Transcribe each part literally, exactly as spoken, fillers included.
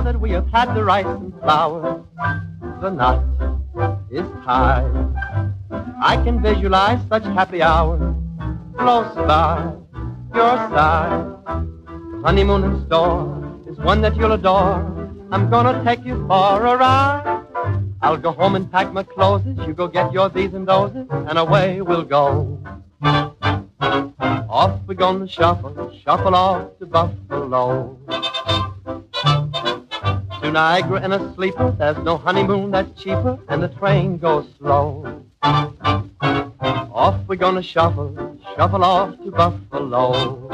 that we have had the rice and flour, the knot is tied. I can visualize such happy hours close by your side. The honeymoon in store is one that you'll adore. I'm gonna take you for a ride. I'll go home and pack my clothes. You go get your these and those, and away we'll go. Off we're gonna shuffle, shuffle off to Buffalo. To Niagara in a sleeper, there's no honeymoon that's cheaper, and the train goes slow. Off we're gonna shuffle, shuffle off to Buffalo.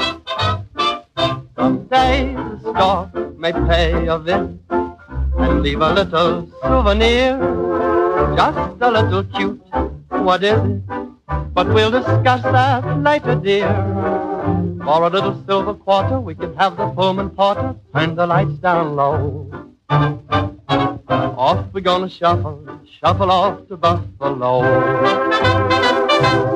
Someday the stork may pay a visit and leave a little souvenir, just a little cute, what is it? But we'll discuss that later, dear. For a little silver quarter, we can have the Pullman porter turn the lights down low. Off we're gonna shuffle, shuffle off to Buffalo.